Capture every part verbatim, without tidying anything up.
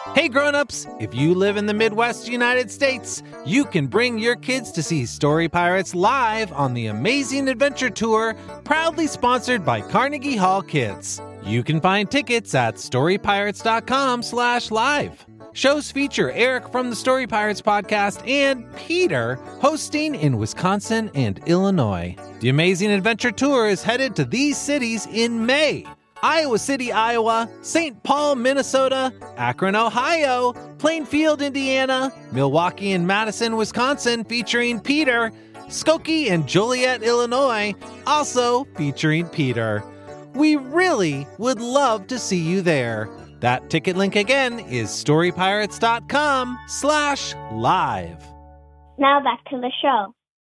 Hey grown-ups, if you live in the Midwest United States, you can bring your kids to see Story Pirates live on the Amazing Adventure Tour, proudly sponsored by Carnegie Hall Kids. You can find tickets at storypirates.com slash live. Shows feature Eric from the Story Pirates podcast and Peter hosting in Wisconsin and Illinois. The Amazing Adventure Tour is headed to these cities in May: Iowa City, Iowa, Saint Paul, Minnesota, Akron, Ohio, Plainfield, Indiana, Milwaukee and Madison, Wisconsin, featuring Peter, Skokie and Joliet, Illinois, also featuring Peter. We really would love to see you there. That ticket link again is storypirates.com slash live. Now back to the show.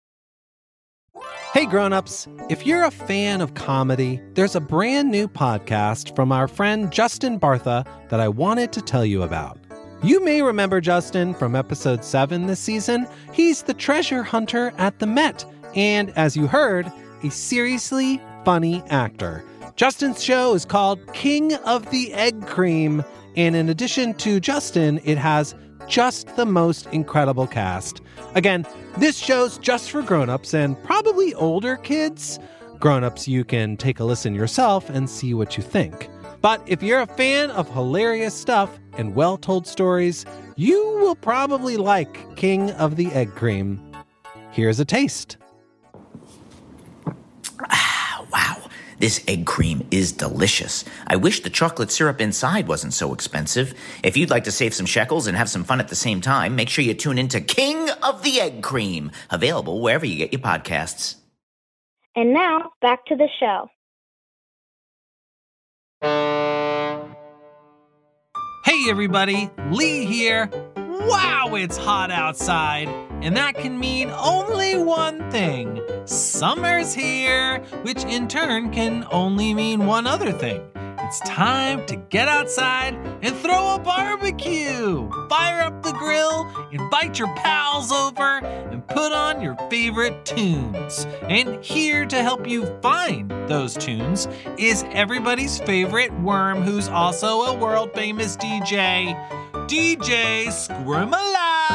Hey grown-ups, if you're a fan of comedy, there's a brand new podcast from our friend Justin Bartha that I wanted to tell you about. You may remember Justin from episode seven this season. He's the treasure hunter at the Met, and as you heard, a seriously funny actor. Justin's show is called King of the Egg Cream, and in addition to Justin, it has just the most incredible cast. Again, this show's just for grown-ups and probably older kids. Grown-ups, you can take a listen yourself and see what you think. But if you're a fan of hilarious stuff and well-told stories, you will probably like King of the Egg Cream. Here's a taste. Wow, this egg cream is delicious. I wish the chocolate syrup inside wasn't so expensive. If you'd like to save some shekels and have some fun at the same time, make sure you tune into King of the Egg Cream, available wherever you get your podcasts. And now, back to the show. Hey everybody, Lee here. Wow, it's hot outside, and that can mean only one thing. Summer's here, which in turn can only mean one other thing. It's time to get outside and throw a barbecue. Fire up the grill, invite your pals over, and put on your favorite tunes. And here to help you find those tunes is everybody's favorite worm who's also a world-famous D J, D J Squirmalot!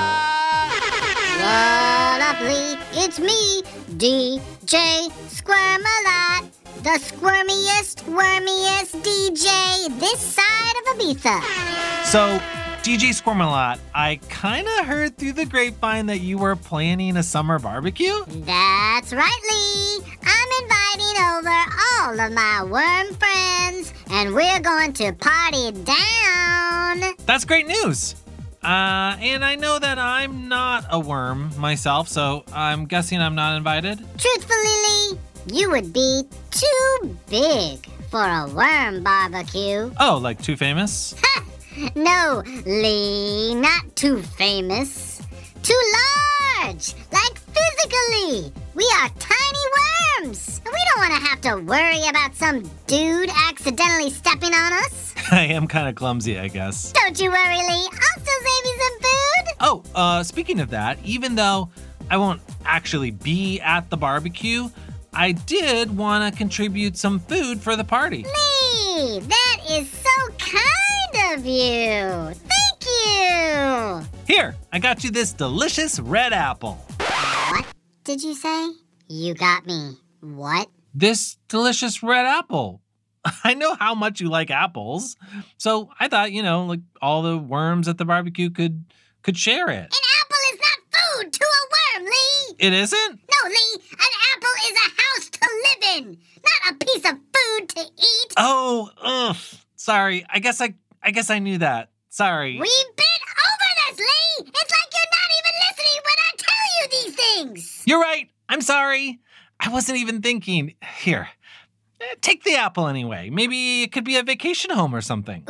What up, Lee? It's me, D J Squirmalot, the squirmiest, wormiest D J this side of Ibiza. So, D J Squirmalot, I kinda heard through the grapevine that you were planning a summer barbecue? That's right, Lee. I'm inviting over all of my worm friends, and we're going to party down. That's great news. Uh, and I know that I'm not a worm myself, so I'm guessing I'm not invited. Truthfully, Lee, you would be too big for a worm barbecue. Oh, like too famous? Ha! No, Lee, not too famous. Too large, like physically. We are tiny worms. We don't want to have to worry about some dude accidentally stepping on us. I am kind of clumsy, I guess. Don't you worry, Lee. I'll still save you some food. Oh, uh, speaking of that, even though I won't actually be at the barbecue, I did want to contribute some food for the party. Lee, that is so kind of you. Thank you. Here, I got you this delicious red apple. What did you say? You got me what? This delicious red apple. I know how much you like apples, so I thought, you know, like all the worms at the barbecue could could share it. An apple is not food to a worm, Lee. It isn't? No, Lee. An apple is a house to live in, not a piece of food to eat. Oh, ugh. Sorry. I guess I I guess I knew that. Sorry. We've been over this, Lee. It's like you're not even listening when I tell you these things. You're right. I'm sorry. I wasn't even thinking. Here. Take the apple anyway. Maybe it could be a vacation home or something.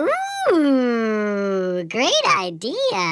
Ooh, great idea.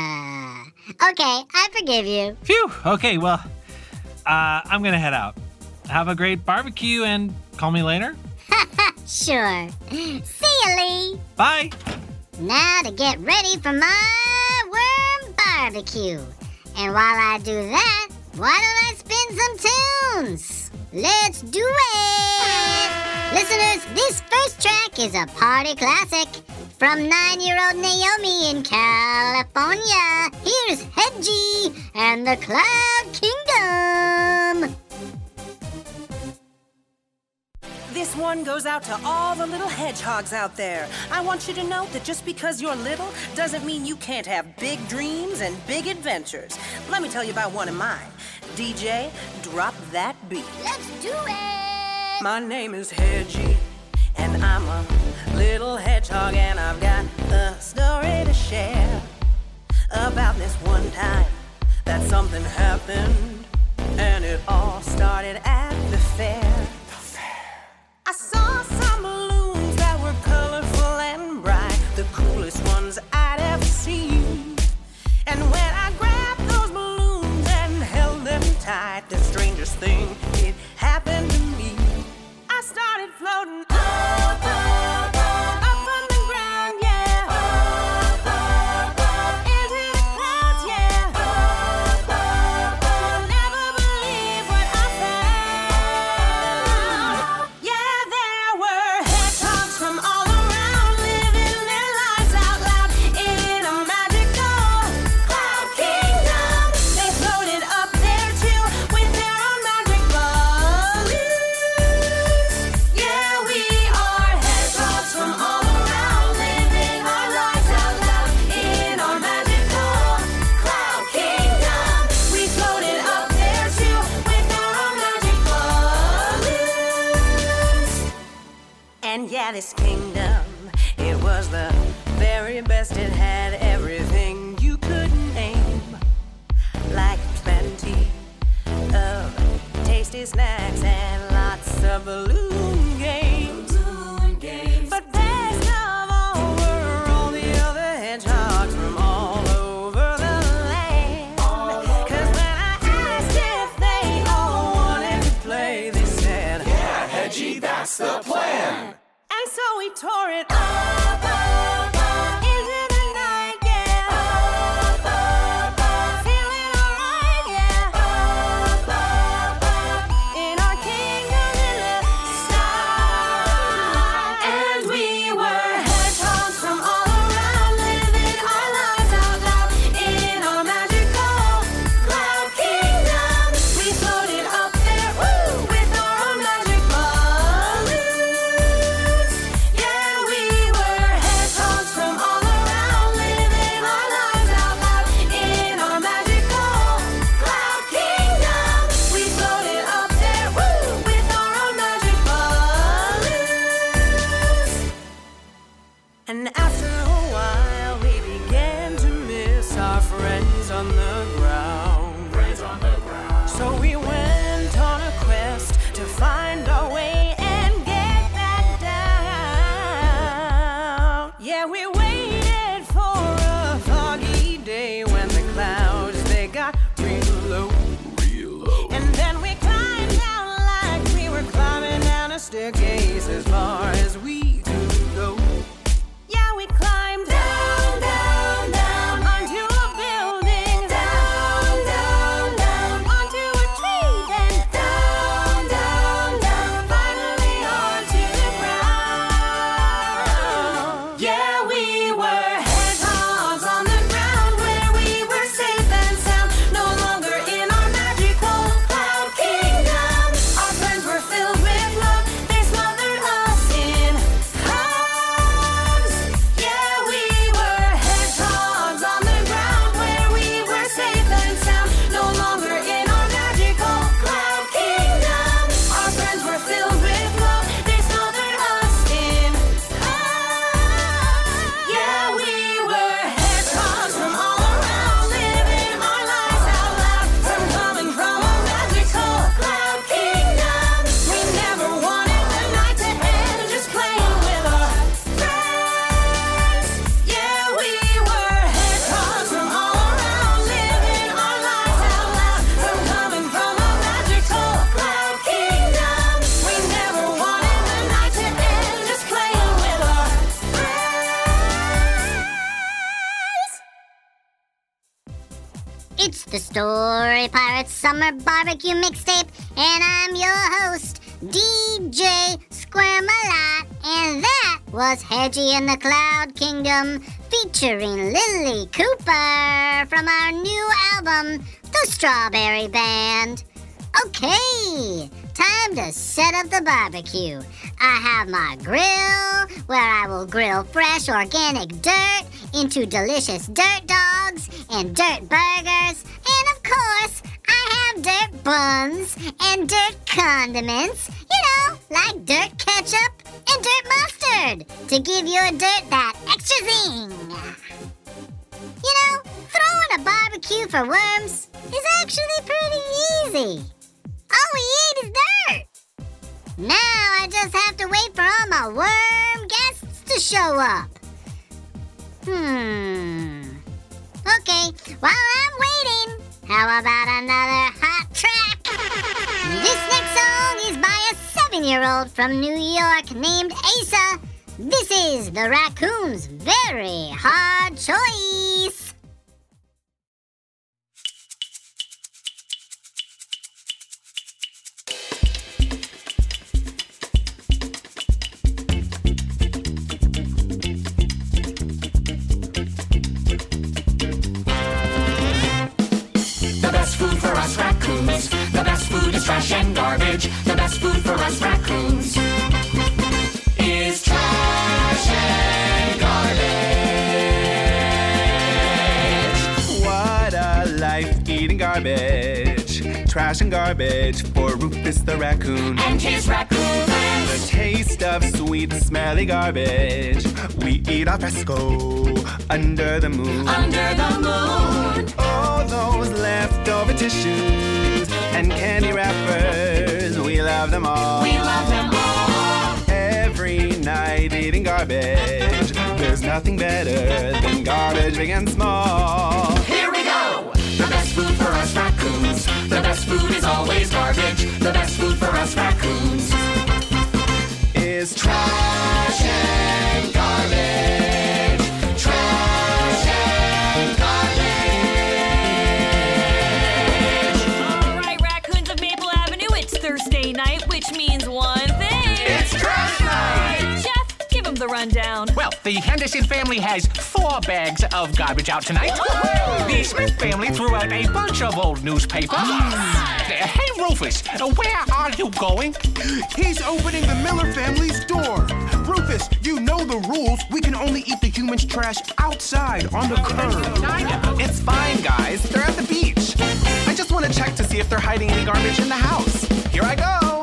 Okay, I forgive you. Phew. Okay, well, uh, I'm going to head out. Have a great barbecue and call me later. Sure. See you, Lee. Bye. Now to get ready for my worm barbecue. And while I do that, why don't I spin some tunes? Let's do it! Listeners, this first track is a party classic from nine-year-old Naomi in California. California, here's Hedgie and the Cloud Kingdom. This one goes out to all the little hedgehogs out there. I want you to know that just because you're little doesn't mean you can't have big dreams and big adventures. Let me tell you about one of mine. D J, drop that beat. Let's do it! My name is Hedgie, and I'm a little hedgehog, and I've got a story to share about this one time that something happened, and it all started at the fair. I saw some balloons that were colorful and bright, the coolest ones I'd ever seen. And when I grabbed those balloons and held them tight, the strangest thing, it happened to me. I started floating up, up, up, up from the ground, yeah. Up, up, up, into the clouds, yeah. Up, up, up, never believe what I found. Yeah, there were hedgehogs from all around, living their lives out loud in a magical cloud kingdom. They floated up there too with their own magic balloons. Yeah, we are hedgehogs from all around, living our lives out loud in our magical cloud kingdom. We floated up there too with our own magic balloons. And yeah, this kingdom, it was the very best. It had everything you could name, like plenty of tasty snacks and lots of balloon games. But best of all were all the other hedgehogs from all over the land. 'Cause when I asked if they all wanted to play, they said, Yeah, Hedgie, that's the plan. and so we tore it up, up, up, into the night, yeah. Up, up, up, feeling alright, yeah. Up, up, up, in our kingdom in the sky. And we were hedgehogs from all around, living our lives out loud in our magical cloud kingdom. We floated up there, woo, with our own magic balloons. Yeah, we were hedgehogs from all around, living our lives out loud in our magical cloud kingdom. We floated up there, woo, with our own magic balloons. And after a while, we began to miss our friends on the ground. Friends on the ground. So we went on a quest to find our way and get back down. Yeah, we waited for a foggy day when the clouds, they got real low. Real low. And then we climbed down like we were climbing down a staircase as far as we could go. Yeah, we climbed down, down, down onto a building, down, down, down onto a tree, then down, down, down, finally onto the ground. Yeah, we were hedgehogs on the ground where we were safe and sound, no longer in our magical cloud kingdom. Our friends were filled with love, they smothered us in hugs. Yeah, we were hedgehogs on the ground where we were safe and sound, no longer in our magical cloud kingdom. Our friends were filled with love, they smothered us in hugs. Yeah, we were hedgehogs from all around, living our lives out loud, from coming from a magical cloud kingdom. We never wanted the night to end, just playing with our friends. Yeah, we were hedgehogs from all around, living our lives out loud, from coming from a magical cloud kingdom. We never wanted the night to end, just playing with our friends. It's the Story Pirates Summer Barbecue Mixtape, and I'm your host, D J Squirmalot, and that was Hedgie in the Cloud Kingdom, featuring Lily Cooper from our new album, The Strawberry Band. Okay, time to set up the barbecue. I have my grill, where I will grill fresh organic dirt into delicious dirt dogs and dirt burgers. And of course, I have dirt buns and dirt condiments, you know, like dirt ketchup and dirt mustard, to give your dirt that extra zing. You know, throwing a barbecue for worms is actually pretty easy. All we eat is dirt. Now I just have to wait for all my worm guests to show up. Hmm. Okay, while I'm waiting, how about another hot track? This next song is by a seven-year-old from New York named Asa. This is the Raccoon's Very Hard Choice. Food for us raccoons. The best food is trash and garbage. The best food for us raccoons is trash and garbage. What a life eating garbage. Trash and garbage for Rufus the raccoon and his raccoon friends. The taste of sweet, smelly garbage. We eat al fresco under the moon. Under the moon. All those leftover tissues and candy wrappers, we love them all. We love them all. Every night eating garbage. There's nothing better than garbage, big and small. Here we go. The best food for us raccoons. The best food is always garbage. The best food for us raccoons is trash and garbage. Trash and garbage. All right, raccoons of Maple Avenue, it's Thursday night, which means one thing. It's trash night. Jeff, give him the rundown. Well, the Henderson family has four bags of garbage out tonight. Woo-hoo! The Smith family threw out a bunch of old newspapers. Uh, hey, Rufus, uh, where are you going? He's opening the Miller family's door. Rufus, you know the rules. We can only eat the humans' trash outside on the curb. It's fine, guys. They're at the beach. I just want to check to see if they're hiding any garbage in the house. Here I go.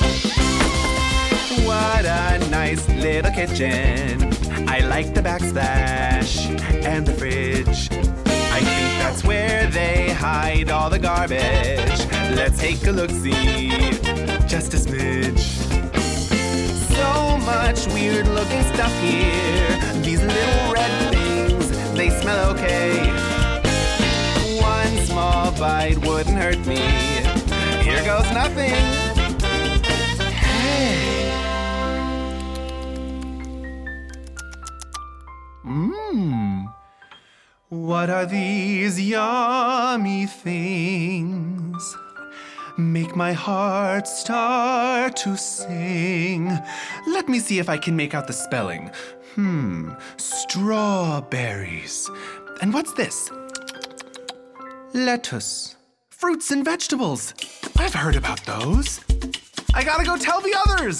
What a nice little kitchen. I like the backsplash and the fridge. I think that's where they hide all the garbage. Let's take a look-see, just a smidge. So much weird-looking stuff here. These little red things, they smell okay. One small bite wouldn't hurt me. Here goes nothing. Hey. Mmm. What are these yummy things? Make my heart start to sing. Let me see if I can make out the spelling. Hmm, strawberries. And what's this? Lettuce. Fruits and vegetables. I've heard about those. I gotta go tell the others.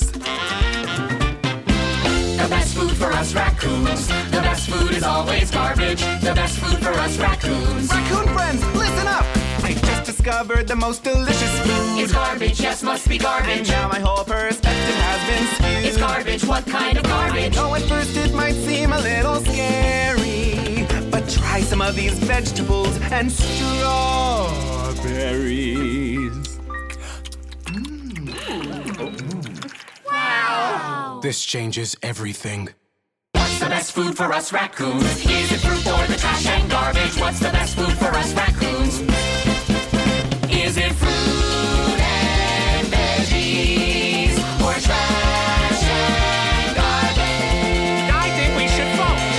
The best food for us raccoons. The best food is always garbage. The best food for us raccoons. Raccoon friends, listen up! I just discovered the most delicious food. It's garbage, yes, must be garbage. And now my whole perspective has been skewed. It's garbage, what kind of garbage? Oh, at first it might seem a little scary, but try some of these vegetables and strawberries. Wow! This changes everything. What's the best food for us raccoons? Is it fruit or the trash and garbage? What's the best food for us raccoons? Is it fruit and veggies or trash and garbage? I think we should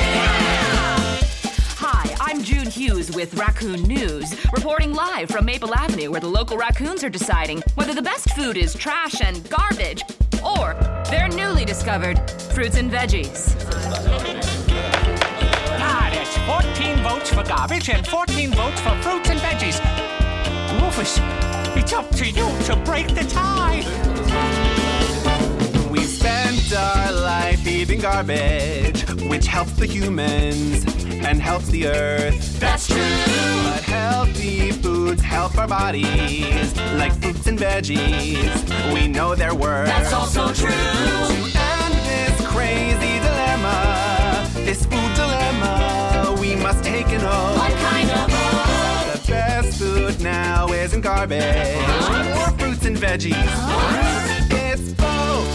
vote. Hi, I'm June Hughes with Raccoon News, reporting live from Maple Avenue, where the local raccoons are deciding whether the best food is trash and garbage or their newly discovered fruits and veggies. God, for garbage and fourteen votes for fruits and veggies. Rufus, it's up to you to break the tie. We spent our life eating garbage, which helps the humans and helps the earth. That's true. But healthy foods help our bodies, like fruits and veggies. We know their worth. That's also true. To end this crazy dilemma, this food dilemma, we must take an oath. What kind of oath? The best food now isn't garbage or fruits and veggies. It's both.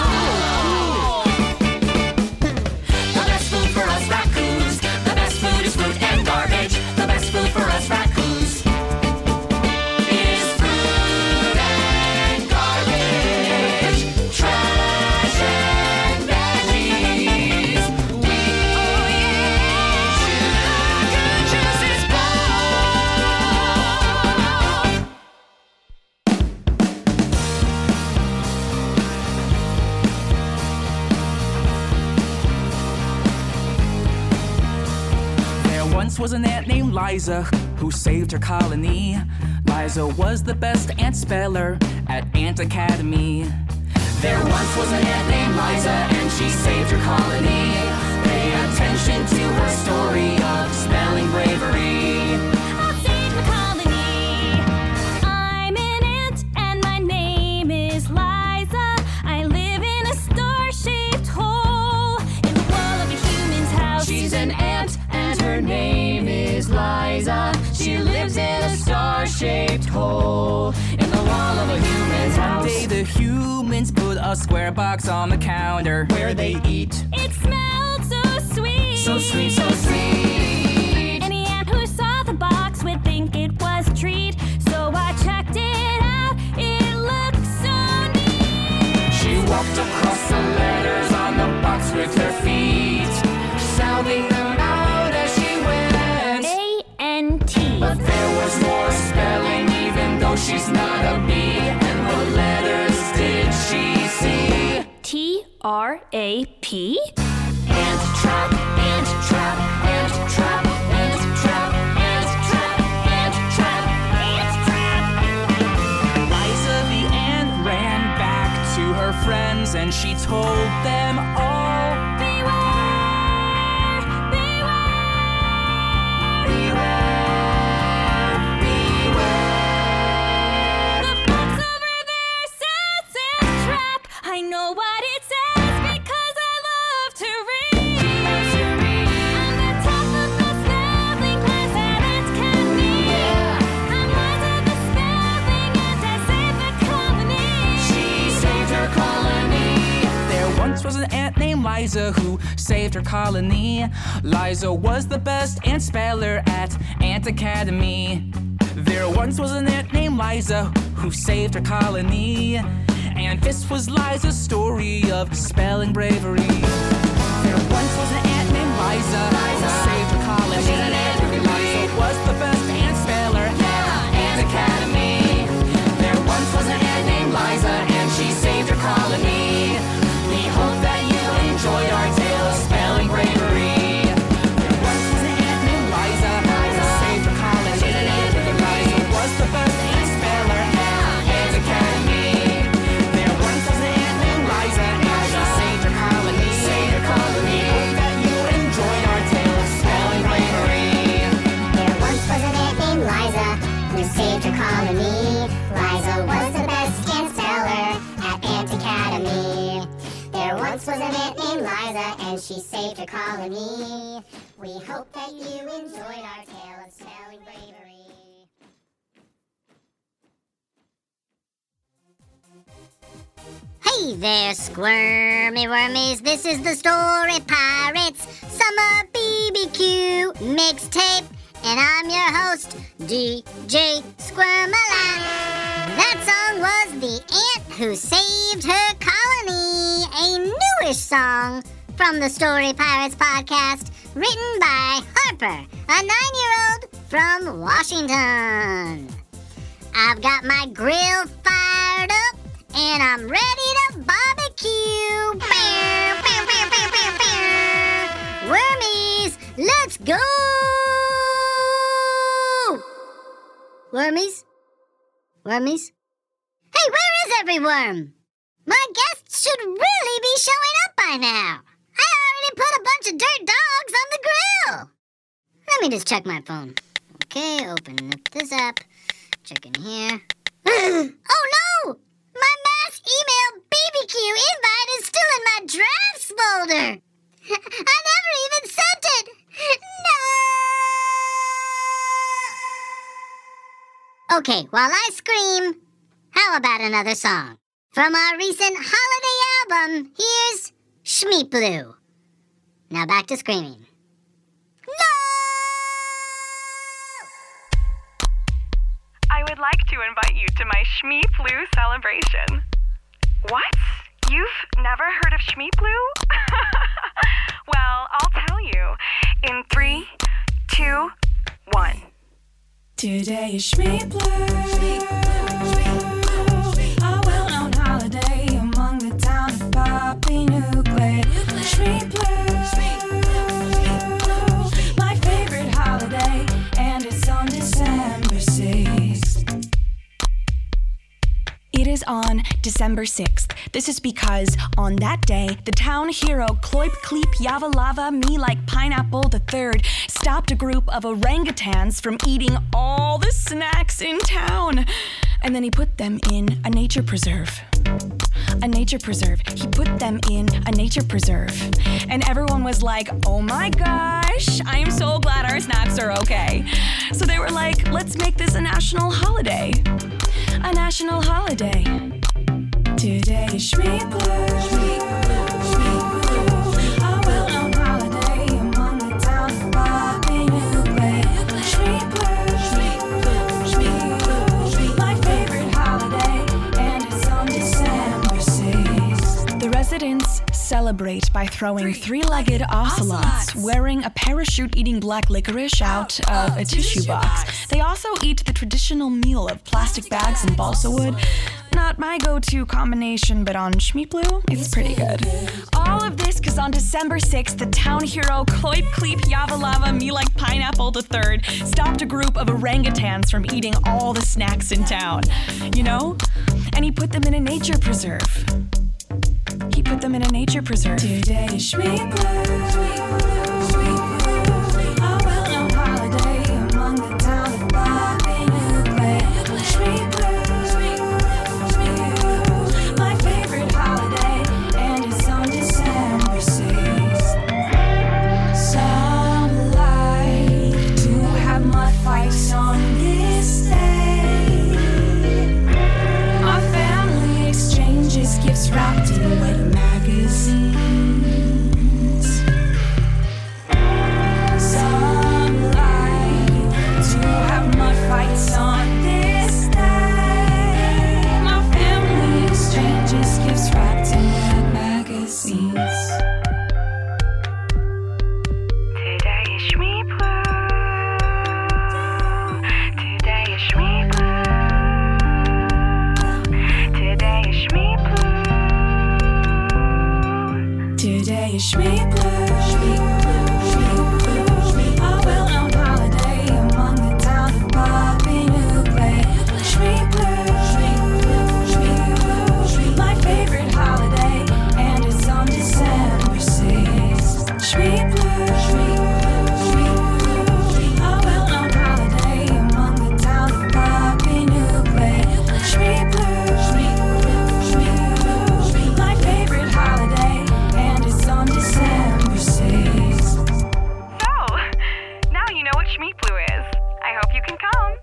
The best food for us raccoons. The best food is fruit and garbage. The best food for us raccoons is fruit and garbage. Trash and veggies. We choose is Once was an ant named Liza who saved her colony. Liza was the best ant speller at Ant Academy. There once was an ant named Liza, and she saved her colony. Pay attention to her story of spelling bravery. I'll save the colony. I'm an ant, and my name is Liza. I live in a star-shaped hole in the wall of a human's house. She's an ant, and her name is Liza. She lives in a star-shaped hole in the wall of a human's One house. day the humans put a square box on the counter Where they eat. It smelled so sweet. So sweet, so sweet. Any ant who saw the box would think it was a treat. So I checked it out. It looked so neat. She walked across the letters on the box with her feet, sounding them out as she went. A N T. But there was more spelling, even though she's not a bee. And what letters did she see? T R A P. Ant trap, ant trap, ant trap, ant trap, ant trap, ant trap, ant trap. Liza the ant ran back to her friends and she told them all, Beware! Beware! Beware, beware. The box over there says ant trap. I know what it says because I love to read. I'm the top of the spelling class at Ant Academy. I'm Liza the spelling ant. I saved the colony. She saved her colony. there once was an ant named Liza who saved her colony. Liza was the best ant speller at Ant Academy. There once was an ant named Liza who saved her colony. And this was Liza's story of spelling bravery. There once was an ant named Liza who saved her colony. Liza was the best ant speller at Ant Academy. There once was an ant named Liza, and she saved her colony. We hope that you enjoyed our tale of spelling bravery. There once was an ant named Liza who saved her colony. Liza was the best ant speller at Ant Academy. There once was an ant named Liza and she saved her colony. Saved her colony. We hope that you enjoyed our tale of spelling bravery. There once was an ant named Liza who saved her colony. Liza was the best ant speller at Ant Academy. There once was an ant named Liza and she saved her colony. We hope that you enjoyed our tale of spelling bravery. Hey there, squirmy wormies. This is the Story Pirates Summer B B Q mixtape, and I'm your host, D J Squirmalot. That song was The Ant Who Saved Her Colony, a newish song from the Story Pirates podcast, written by Harper, a nine-year-old from Washington. I've got my grill fired up, and I'm ready to barbecue. Bow, bow, bow, bow, bow, bow. Wormies, let's go! Wormies? Wormies? Hey, where is every worm? My guests should really be showing up by now. I already put a bunch of dirt dogs on the grill. Let me just check my phone. Okay, open up this app. Check in here. Oh no! My mass email B B Q invite is still in my drafts folder. I never even sent it. No! Okay, while I scream, how about another song? From our recent holiday album, here's Shmeep Blue. Now back to screaming. I would like to invite you to my Shmeep Blue celebration. What? You've never heard of Shmeep Blue? Well, I'll tell you. In three, two, one. Today is Shmeep Blue, a well-known holiday among the town of Poppy Nuclear. Shmeep Blue, my favorite holiday, and it's on December sixth. It is on December sixth. This is because on that day, the town hero Kloip Kleep Yavalava Me Like Pineapple the Third stopped a group of orangutans from eating all the snacks in town. And then he put them in a nature preserve. A nature preserve. He put them in a nature preserve. And everyone was like, oh my gosh, I am so glad our snacks are okay. So they were like, let's make this a national holiday. A national holiday. Today is Shmeep Blue, a well-known holiday among the town of Poppy Nuclear. Shmeep Blue, my favorite holiday, and it's on December sixth. The residents celebrate by throwing three-legged ocelots wearing a parachute-eating black licorice out of a tissue box. They also eat the traditional meal of plastic bags and balsa wood. Not my go-to combination, but on Shmeep Blue, it's pretty good. All of this because on December sixth, the town hero Kloip Kleep Yavalava Me Like Pineapple the Third stopped a group of orangutans from eating all the snacks in town. You know? And he put them in a nature preserve. He put them in a nature preserve. Today is Shmeep Blue, a well-known holiday among the town of Poppy Nuclear. Shmeep Blue, my favorite holiday, and it's on December sixth. Some like to have mud fights on this day. Our family exchanges gifts wrapped in wet magazines. Some like to have mud fights on this day. My family exchanges gifts wrapped in wet magazines. Today is Shmeep Blue. Today is Shmeep Blue. Today is Shmeep Blue. Today is Shmeep Blue, a well-known holiday among the town of Poppy Nuclear. Shmeep Blue, my favorite holiday, and it's on December sixth. Shmeep Blue, a well-known holiday among the town of Poppy Nuclear. Shmeep Blue, my favorite holiday, and it's on December sixth. So, now you know what Shmeep Blue is. I hope you can come.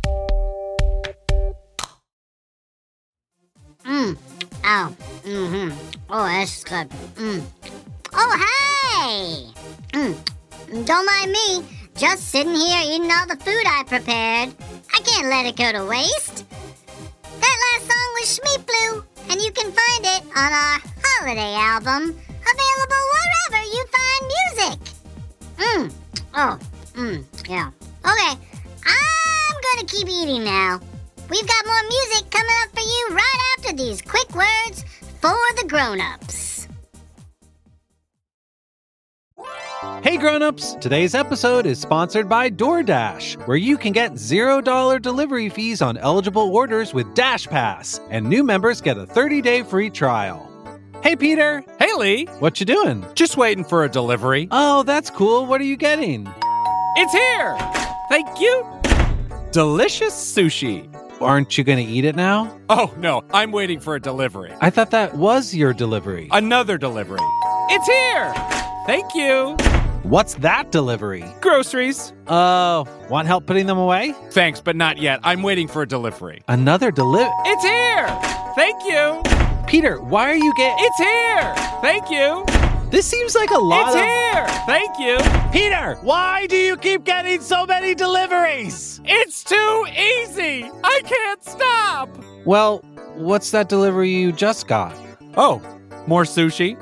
Mm. Oh. Mm-hmm. Oh, that's good. Mm. Oh, hey! Mm. Don't mind me. Just sitting here eating all the food I prepared. I can't let it go to waste. That last song was Shmeep Blue, and you can find it on our holiday album, available wherever you find music. Mm. Oh. Mm. Yeah. Okay. I'm gonna keep eating now. We've got more music coming up for you right after these quick words for the grown-ups. Hey grown-ups, today's episode is sponsored by DoorDash, where you can get zero dollars delivery fees on eligible orders with Dash Pass, and new members get a thirty-day free trial. Hey Peter. Hey Lee. What you doing? Just waiting for a delivery. Oh, that's cool. What are you getting? It's here! Thank you! Delicious sushi. Aren't you going to eat it now? Oh, no, I'm waiting for a delivery. I thought that was your delivery. Another delivery. It's here! Thank you! What's that delivery? Groceries. Oh, uh, want help putting them away? Thanks, but not yet. I'm waiting for a delivery. Another delivery? It's here! Thank you! Peter, why are you getting... It's here! Thank you! This seems like a lot it's of... It's here! Thank you! Peter, why do you keep getting so many deliveries? It's too easy! I can't stop! Well, what's that delivery you just got? Oh, more sushi?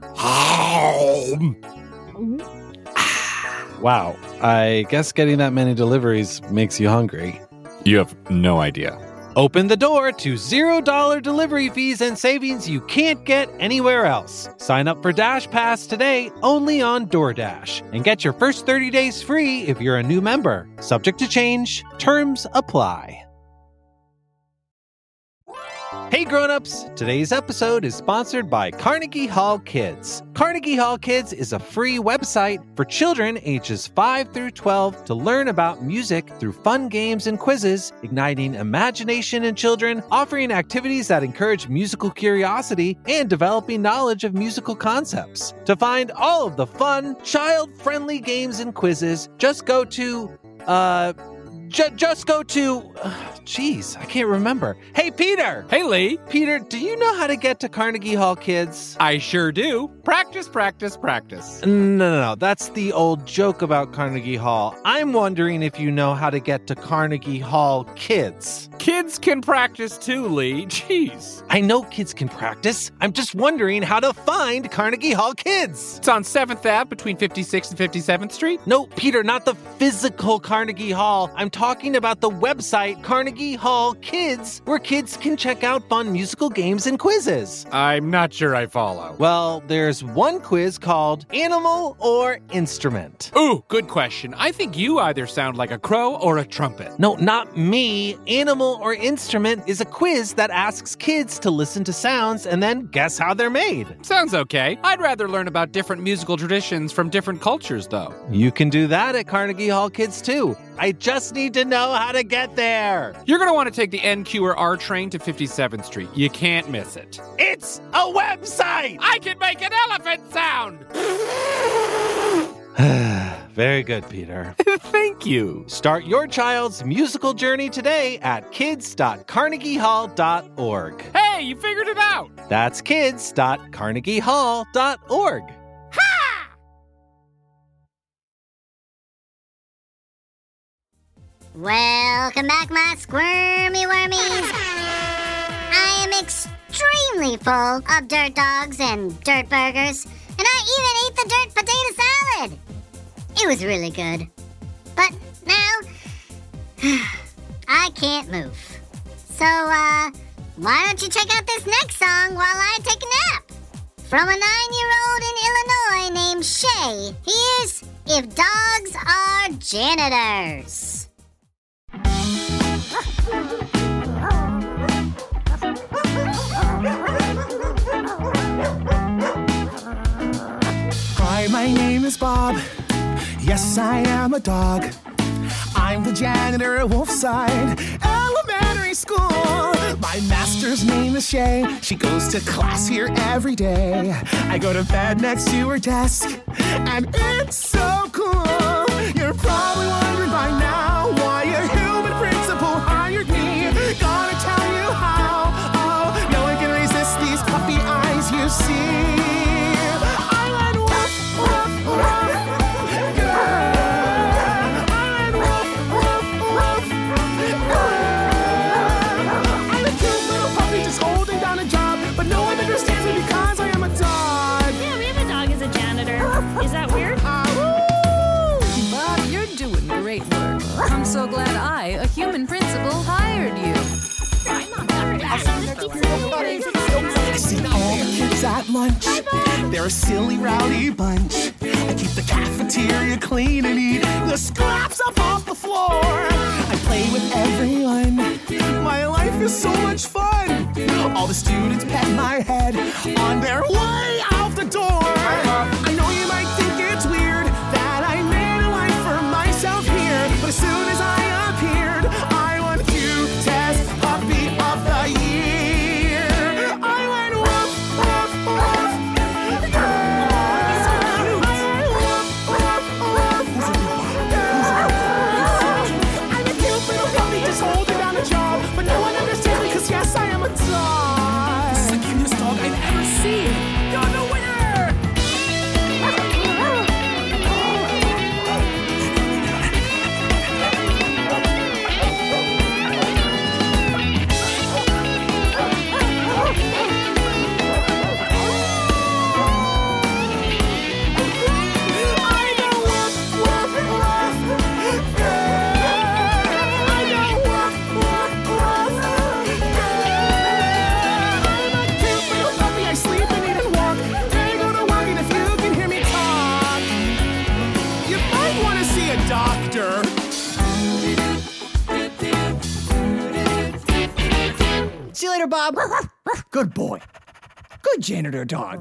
Wow, I guess getting that many deliveries makes you hungry. You have no idea. Open the door to zero dollars delivery fees and savings you can't get anywhere else. Sign up for Dash Pass today only on DoorDash and get your first thirty days free if you're a new member. Subject to change. Terms apply. Hey grown-ups, today's episode is sponsored by Carnegie Hall Kids. Carnegie Hall Kids is a free website for children ages five through twelve to learn about music through fun games and quizzes, igniting imagination in children, offering activities that encourage musical curiosity, and developing knowledge of musical concepts. To find all of the fun, child-friendly games and quizzes, just go to, uh... J- just go to... Jeez, uh, I can't remember. Hey, Peter! Hey, Lee! Peter, do you know how to get to Carnegie Hall Kids? I sure do. Practice, practice, practice. No, no, no. That's the old joke about Carnegie Hall. I'm wondering if you know how to get to Carnegie Hall Kids. Kids can practice too, Lee. Jeez. I know kids can practice. I'm just wondering how to find Carnegie Hall Kids. It's on seventh Avenue between fifty-sixth and fifty-seventh Street. No, Peter, not the physical Carnegie Hall. I'm talking about the website Carnegie Hall Kids, where kids can check out fun musical games and quizzes. I'm not sure I follow. Well, there's one quiz called Animal or Instrument. Ooh, good question. I think you either sound like a crow or a trumpet. No, not me. Animal or Instrument is a quiz that asks kids to listen to sounds and then guess how they're made. Sounds okay. I'd rather learn about different musical traditions from different cultures, though. You can do that at Carnegie Hall Kids, too. I just need to know how to get there. You're going to want to take the N Q or R train to fifty-seventh Street. You can't miss it. It's a website! I can make an elephant sound! Very good, Peter. Thank you. Start your child's musical journey today at kids dot carnegie hall dot org. Hey, you figured it out! That's kids dot carnegie hall dot org. Ha! Welcome back, my squirmy wormies. I am extremely full of dirt dogs and dirt burgers, and I even ate the dirt potato salad. It was really good. But now, I can't move. So, uh, why don't you check out this next song while I take a nap? From a nine-year-old in Illinois named Shay, here's If Dogs Are Janitors. Hi, my name is Bob. Yes, I am a dog. I'm the janitor at Wolfside Elementary School. My master's name is Shay. She goes to class here every day. I go to bed next to her desk, and it's so cool. You're probably wondering by now why a human principal hired me. Gonna tell you how. Oh, no one can resist these puppy eyes you see. I went woof, woof, woof. I'm so glad I, a human principal, hired you. I'm not that I see all the kids at lunch. They're a silly, rowdy bunch. I keep the cafeteria clean and eat the scraps up off the floor. I play with everyone. My life is so much fun. All the students pat my head on their way out the door. I know you might think it's weird that I made a life for myself here, but as soon as I appeared, I won cutest puppy of the year. I went woof, woof, woof. I'm a cute little puppy just holding down a job, but no one understands me because yes, I am a dog. This is the cutest dog I've ever seen. You're the winner! See you later, Bob. Good boy. Good janitor dog.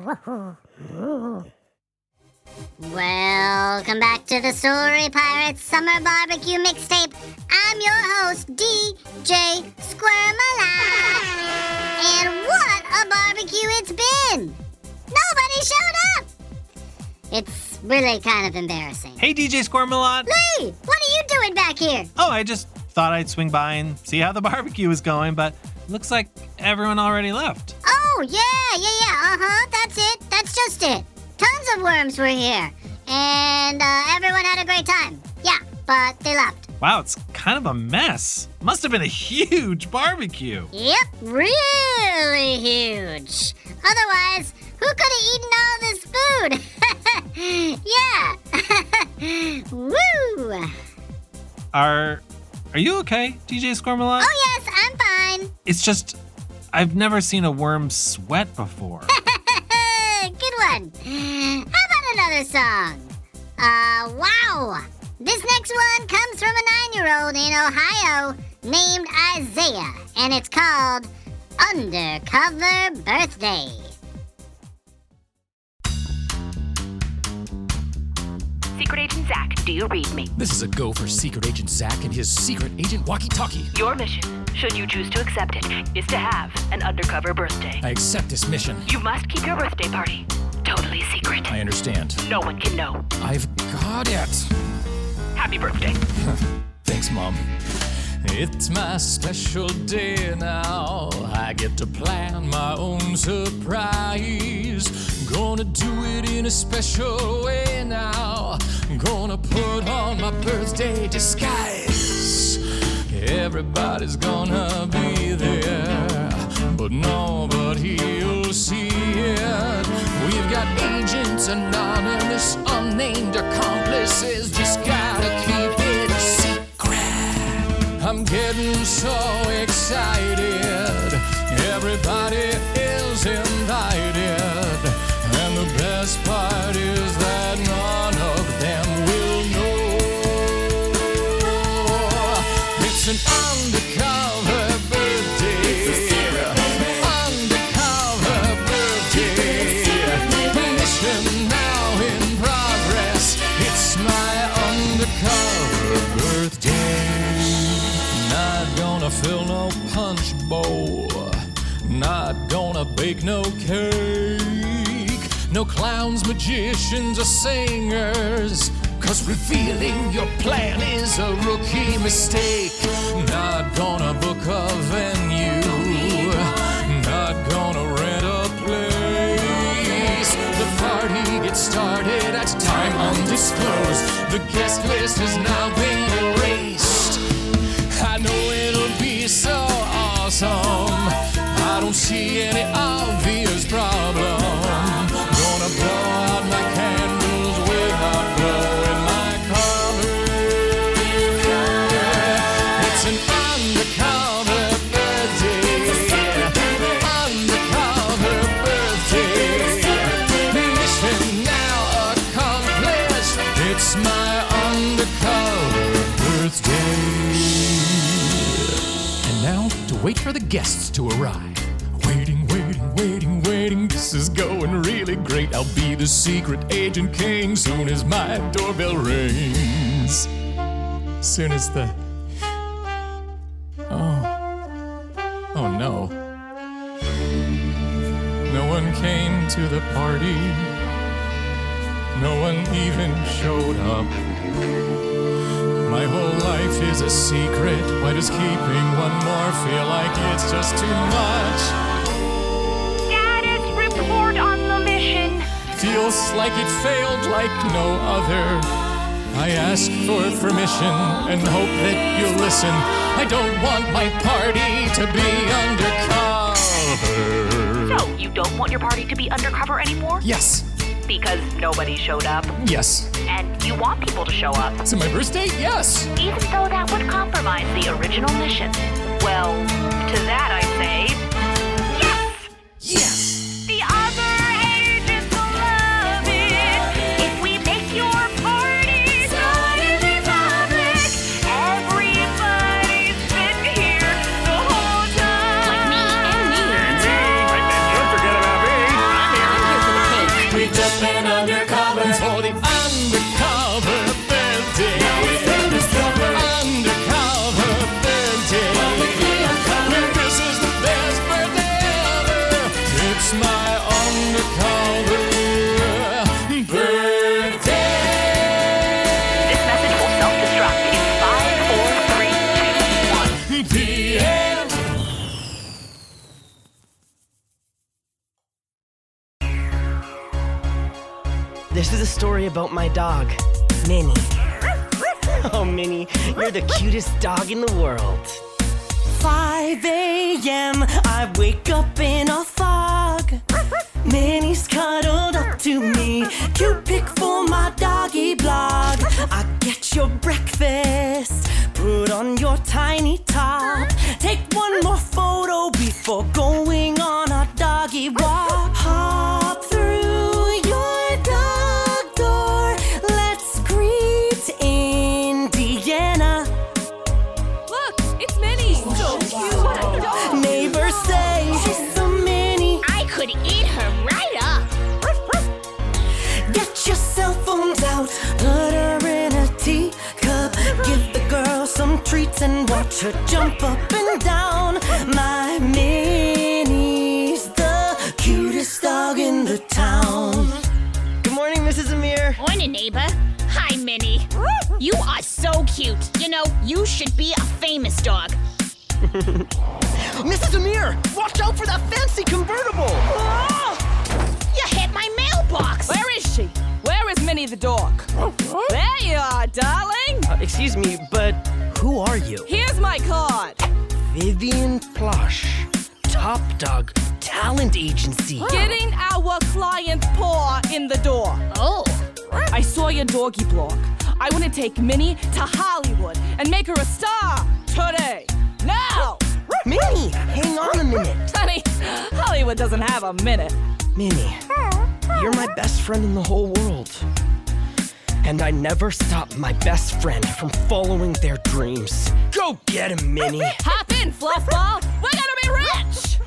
Welcome back to the Story Pirates Summer Barbecue Mixtape. I'm your host, D J Squirmalot. And what a barbecue it's been! Nobody showed up! It's really kind of embarrassing. Hey, D J Squirmalot. Lee, what are you doing back here? Oh, I just thought I'd swing by and see how the barbecue was going, but looks like everyone already left. Oh, yeah, yeah, yeah, uh-huh, that's it, that's just it. Tons of worms were here, and uh, everyone had a great time. Yeah, but they left. Wow, it's kind of a mess. Must have been a huge barbecue. Yep, really huge. Otherwise, who could have eaten all this food? Yeah. Woo! Are are you okay, D J Squirmalot? Oh, yes, I'm fine. It's just, I've never seen a worm sweat before. Good one. How about another song? Uh, wow. This next one comes from a nine-year-old in Ohio named Isaiah, and it's called Undercover Birthday. Secret Agent Zach, do you read me? This is a go for Secret Agent Zach and his Secret Agent walkie-talkie. Your mission, should you choose to accept it, is to have an undercover birthday. I accept this mission. You must keep your birthday party totally secret. I understand. No one can know. I've got it. Happy birthday. Thanks, Mom. It's my special day now. I get to plan my own surprise. Gonna do it in a special way now. Gonna put on my birthday disguise. Everybody's gonna be there, but nobody'll see it. We've got agents, anonymous, unnamed accomplices. Just gotta keep it a secret. I'm getting so excited. Everybody is invited. And the best part is that none of them will know. It's an undercover birthday. Undercover birthday. Mission now in progress. It's my undercover birthday. Not gonna fill no punch bowl. Not gonna bake no cake. No clowns, magicians, or singers. Cause revealing your plan is a rookie mistake. Not gonna book a venue. Not gonna rent a place. The party gets started at time undisclosed. The guest list has now been erased. I know it'll be so awesome. I don't see any obvious problem. Gonna blow out my candles without blowing my cover. It's an undercover birthday. wait for the guests to arrive. Waiting, waiting, waiting, waiting. This is going really great. I'll be the secret agent king soon as my doorbell rings. Soon as the... Oh. Oh no. No one came to the party. No one even showed up. My whole life is a secret. Why does keeping one more feel like it's just too much? Status report on the mission. Feels like it failed like no other. I ask for permission and hope that you'll listen. I don't want my party to be undercover. So, you don't want your party to be undercover anymore? Yes. Because nobody showed up? Yes. And you want people to show up? It's my birthday? Yes. Even though that would compromise the original mission. Well, to that I say, yes! Yes! The other agents will love it if we make your party suddenly public. Everybody's been here the whole time. Like me and me. Don't forget about me. I'm here for the cake. We've just been undercover for the undercover birthday. Now we've been discovered. Undercover birthday. This is the best birthday ever. It's my undercover birthday. This message will self-destruct in five, four, three, two, one. The end. This is a story about my dog, Minnie. Oh, Minnie, you're the cutest dog in the world. five a.m. I wake up in a fog. Minnie's cuddled up to me. Cute pic for my doggy blog. I get your breakfast, put on your tiny top. Take one more photo before going on a doggy walk. Hop through your dog door. Let's greet Indiana. Look, it's Minnie. So cute. Neighbors say she's so Minnie. I could eat her right up. Get your cell phones out, put her in a teacup. Give the girl some treats and watch her jump up and down. My Minnie's the cutest dog in the town. Good morning, Missus Amir. Morning, neighbor. Hi, Minnie. You are so cute. You know, you should be a famous dog. Missus Amir, watch out for that fancy convertible. Oh! You hit my mailbox. Where is she? Where is Minnie the dog? There you are, darling. Uh, excuse me, but who are you? Here's my card. Vivian Plush, Top Dog Talent Agency. Getting our client's paw in the door. Oh. I saw your doggy blog. I want to take Minnie to Hollywood and make her a star today. Now! Minnie, hang on a minute. Honey, Hollywood doesn't have a minute. Minnie, you're my best friend in the whole world. And I never stop my best friend from following their dreams. Go get him, Minnie. Hop in, Fluffball. We're gonna be rich.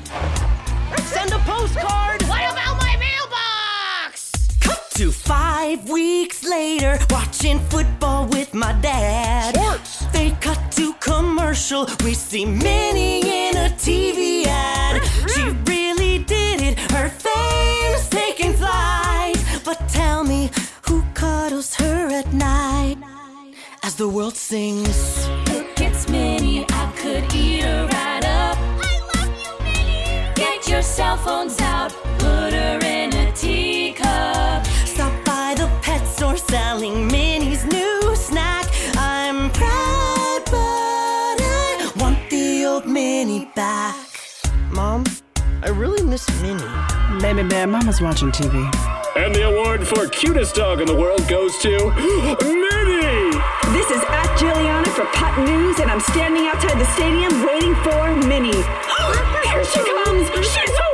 Send a postcard. What about my mailbox? Cut to five weeks later, watching football with my dad. Sports. They cut to commercial. We see Minnie in a T V ad. She really did it. Her fame's taking flight. But tell me, who cuddles her at night as the world sings? Look, it's Minnie. I could eat her right up. I love you, Minnie. Get your cell phones out. Put her in a teacup. Stop by the pet store selling Minnie's new snack. I'm proud, but I want the old Minnie back. Mom, I really miss Minnie. Baby bear, Mama's watching T V. And the award for cutest dog in the world goes to Minnie! This is at Juliana for Putt News, and I'm standing outside the stadium waiting for Minnie. Here she comes! She's so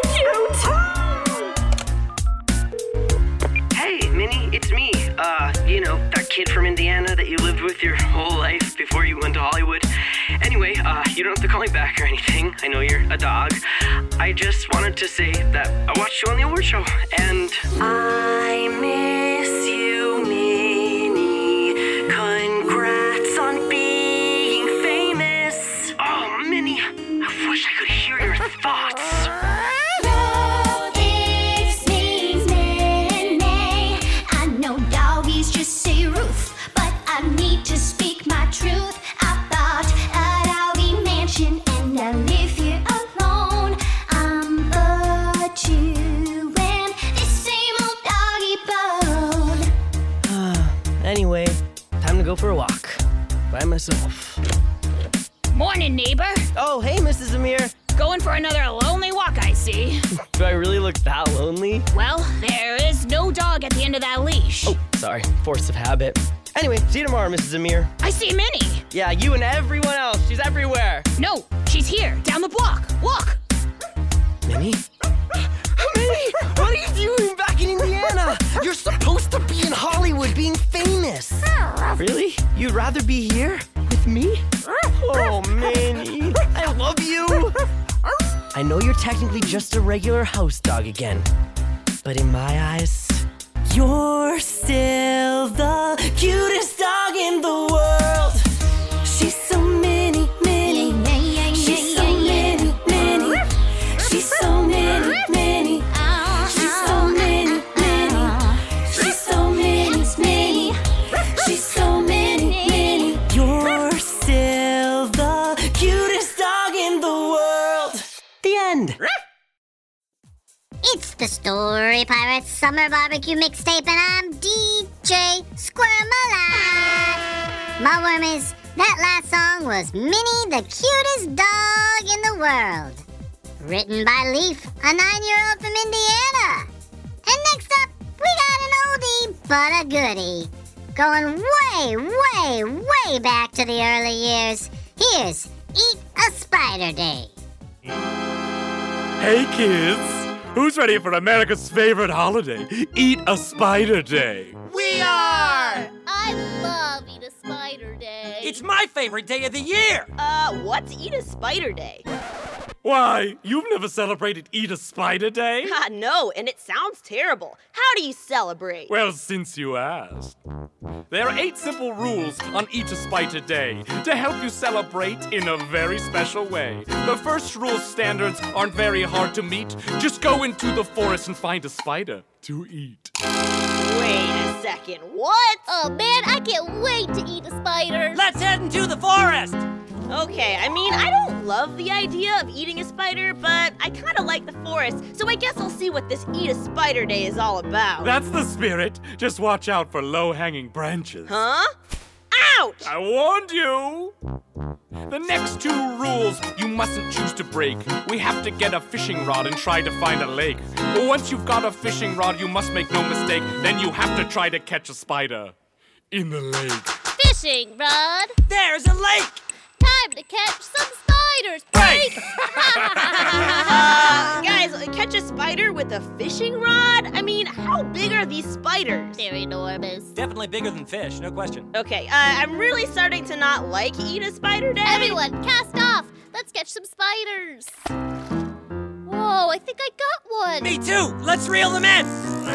cute! Hey, Minnie, it's me. Uh, you know, that kid from Indiana that you lived with your whole life before you went to Hollywood. Anyway, uh, you you don't have to call me back or anything. I know you're a dog. I just wanted to say that I watched you on the award show, and I miss you, Minnie. Congrats on being famous. Oh, Minnie, I wish I could hear your thoughts. Just say Ruth, but I need to speak my truth. I bought a doggy mansion and I live here alone. I'm but you and this same old doggy bone. Anyway, time to go for a walk by myself. Morning, neighbor. Oh, hey, Missus Amir. Going for another lonely walk, I see. Do I really look that lonely? Well, there is no dog at the end of that leash. Oh, sorry. Force of habit. Anyway, see you tomorrow, Missus Amir. I see Minnie. Yeah, you and everyone else. She's everywhere. No, she's here, down the block. Look. Minnie? Minnie, what are you doing back in Indiana? You're supposed to be in Hollywood being famous. Really? You'd rather be here with me? Oh, Minnie, I love you. I know you're technically just a regular house dog again, but in my eyes, you're still the cutest dog in the world. She's so mini, mini. She's so mini, mini. She's so mini, mini. She's so mini, mini. She's so mini, mini. She's so mini, mini. You're still the cutest dog in the world. The end. It's the Story Pirates Summer Barbecue Mixtape, and I'm D J Squirmalot. My wormies, that last song was Minnie, the cutest dog in the world. Written by Leaf, a nine-year-old from Indiana. And next up, we got an oldie but a goodie. Going way, way, way back to the early years. Here's Eat a Spider Day. Hey kids! Who's ready for America's favorite holiday? Eat a Spider Day. We are! I love Eat a Spider Day. It's my favorite day of the year. Uh, what's Eat a Spider Day? Why, you've never celebrated Eat a Spider Day? Ah, no, and it sounds terrible. How do you celebrate? Well, since you asked. There are eight simple rules on Eat a Spider Day to help you celebrate in a very special way. The first rule standards aren't very hard to meet. Just go into the forest and find a spider to eat. Wait a second, what? Oh man, I can't wait to eat a spider. Let's head into the forest. Okay, I mean, I don't love the idea of eating a spider, but I kind of like the forest, so I guess I'll see what this Eat a Spider Day is all about. That's the spirit. Just watch out for low-hanging branches. Huh? Ouch! I warned you! The next two rules you mustn't choose to break. We have to get a fishing rod and try to find a lake. But once you've got a fishing rod, you must make no mistake. Then you have to try to catch a spider in the lake. Fishing rod! There's a lake! Time to catch some spiders! Break! uh, guys, catch a spider with a fishing rod? I mean, how big are these spiders? They're enormous. Definitely bigger than fish, no question. Okay, uh, I'm really starting to not like Eat a Spider Day. Everyone, cast off! Let's catch some spiders. Whoa, I think I got one. Me too! Let's reel them in!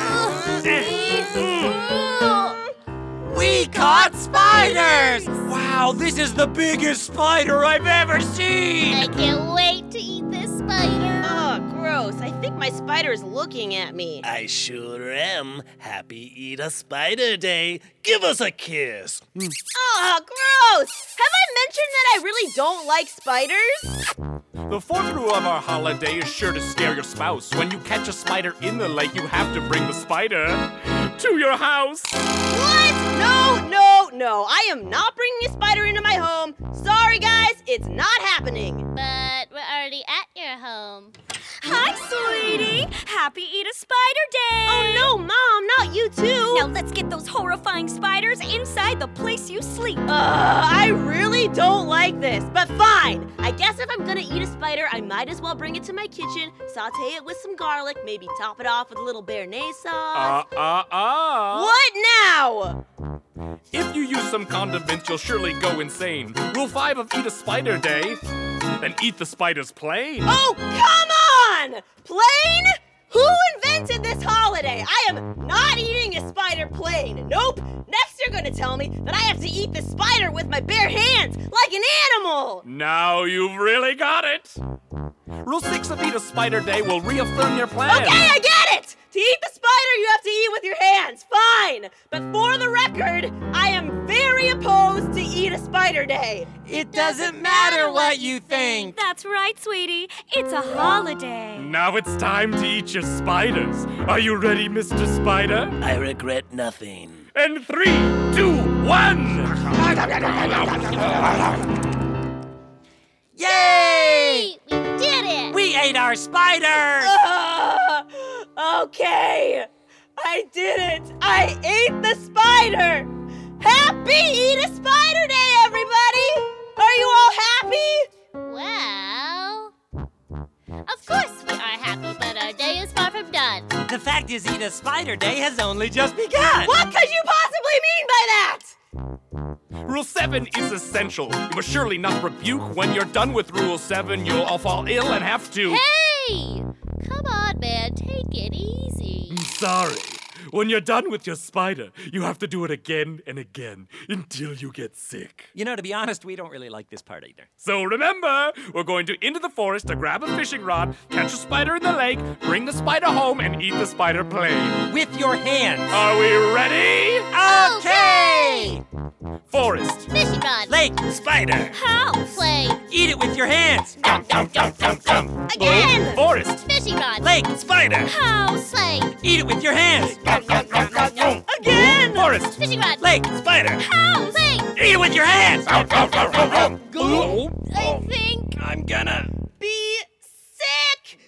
We caught spiders! Wow, this is the biggest spider I've ever seen! I can't wait to eat this spider. Oh, gross. I think my spider is looking at me. I sure am. Happy Eat a Spider Day. Give us a kiss. Oh, gross! Have I mentioned that I really don't like spiders? The fourth rule of our holiday is sure to scare your spouse. When you catch a spider in the lake, you have to bring the spider to your house. What? No, no, no. I am not bringing a spider into my home. Sorry, guys. It's not happening. But we're already at your home. Hi, sweetie. Happy Eat a Spider Day. Oh, no, Mom. Not you, too. Now let's get those horrifying spiders inside the place you sleep. Uh, I really don't like this, but fine. I guess if I'm gonna eat a spider, I might as well bring it to my kitchen, saute it with some garlic, maybe top it off with a little béarnaise sauce. Uh, uh, uh. What now? If you use some condiments, you'll surely go insane. Rule five of Eat a Spider Day. then eat the spider's plane. Oh, come on! Plain? Who invented this holiday? I am not eating a spider plain. Nope. Next you're gonna tell me that I have to eat the spider with my bare hands, like an animal. Now you've really got it. Rule six of Eat a Spider Day will reaffirm your plan. Okay, I get it! To eat the spider, you have to eat with your hands. Fine. But for the record, I am very opposed to Eat a Spider Day. It doesn't matter what you think. That's right, sweetie. It's a holiday. Now it's time to eat your spiders. Are you ready, Mister Spider? I regret nothing. And three, two, one! Yay! We did it! We ate our spider! Uh, okay, I did it. I ate the spider. Happy Eat a Spider Day, everybody! Are you all happy? Well, of course we are happy, but our day is far from done. The fact is, Eat a Spider Day has only just begun. What could you possibly mean by that? Rule seven is essential. You must surely not rebuke. When you're done with Rule seven, you'll all fall ill and have to... Hey! Come on, man, take it easy. I'm sorry. When you're done with your spider, you have to do it again and again until you get sick. You know, to be honest, we don't really like this part either. So remember, we're going to into the forest to grab a fishing rod, catch a spider in the lake, bring the spider home, and eat the spider plain. With your hands. Are we ready? Okay! Forest. Fishing rod. Lake. Spider. House. Plain. Eat it with your hands. Dum, dum, dum, dum, dum. Again. Forest. Fishing rod. Lake. Spider. House. Plain. Eat it with your hands. Again. Forest. Fishing rod. Lake. Spider. House. Plain. Eat it with your hands. Go. I think I'm gonna be sick.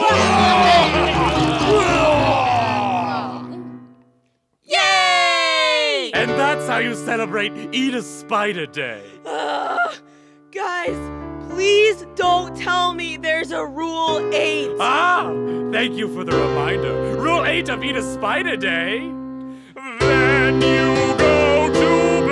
Yay! And that's how you celebrate Eat a Spider Day. Uh, guys, please don't tell me there's a Rule eight. Ah, thank you for the reminder. Rule eight of Eat a Spider Day. Then you go to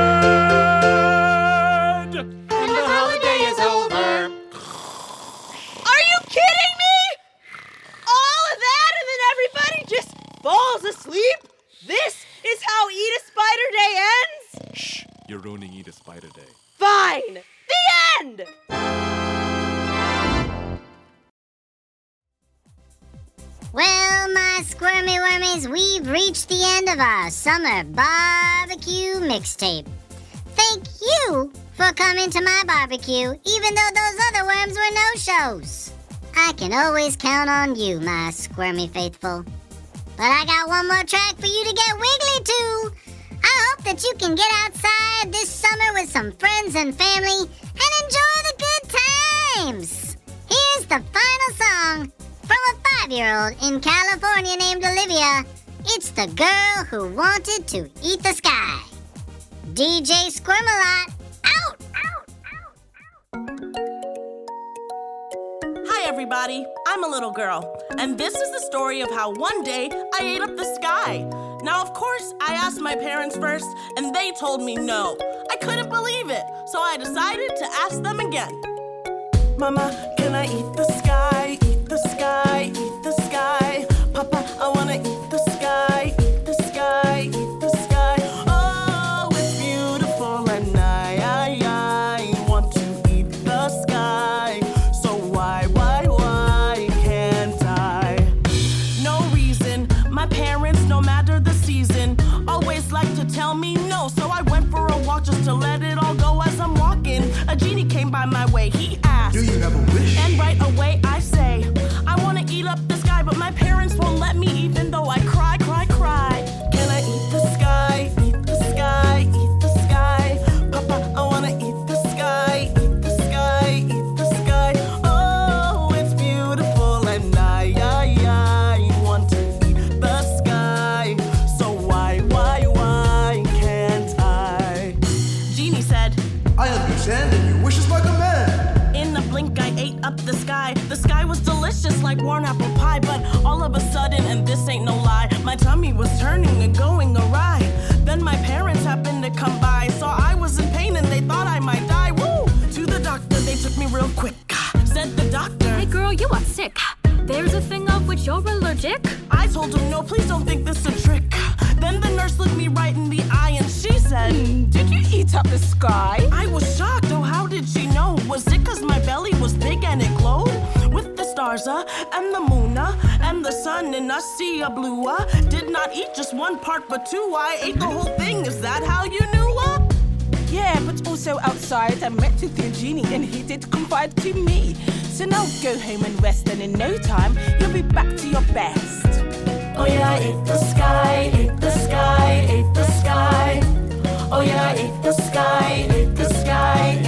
bed. And the holiday is over. Are you kidding me? All of that and then everybody just falls asleep? This is how Eat a Spider Day ends? Shh, you're ruining Eat a Spider Day. Fine. The end. Well, my squirmy wormies, we've reached the end of our summer barbecue mixtape. Thank you for coming to my barbecue, even though those other worms were no-shows. I can always count on you, my squirmy faithful. But I got one more track for you to get wiggly to. I hope that you can get outside this summer with some friends and family and enjoy the good times. Here's the final song from a five-year-old in California named Olivia. It's the girl who wanted to eat the sky. D J Squirmalot, out, out, out, out. Hi, everybody. I'm a little girl, and this is the story of how one day I ate up the sky. Now, of course, I asked my parents first, and they told me no. I couldn't believe it, so I decided to ask them again. Mama, can I eat the sky? Eat the sky, eat the sky. Papa, I wanna eat the sky, eat the sky, eat the sky. Oh, it's beautiful, and I, I, I want to eat the sky. So why, why, why can't I? No reason. My parents, no matter the season, always like to tell me no. So I went for a walk just to let it all go as I'm walking. A genie came by my way. He asked, do you have a wish? And right away I say, I want to eat up the sky, but my parents won't let me, even though I cry, cry, cry. Can I eat the sky? Eat the sky, eat the sky. Papa, I want to eat the sky, eat the sky, eat the sky. Oh, it's beautiful, and I, I, I want to eat the sky. So why, why, why can't I? Genie said, I understand, and your wish is my command. In a blink, I ate up the sky. The sky was delicious like warm apple pie, but all of a sudden, and this ain't no lie, my tummy was turning and going awry. Then my parents happened to come by, saw I was in pain and they thought I might die. Woo! To the doctor, they took me real quick. and the moon, uh, and the sun in a sea of blue. Uh, did not eat just one part but two. I ate the whole thing. Is that how you knew? Uh? Yeah, but also outside I met with your genie and he did confide to me. So now go home and rest, and in no time you'll be back to your best. Oh yeah, I ate the sky, ate the sky, ate the sky. Oh yeah, I ate the sky, ate the sky,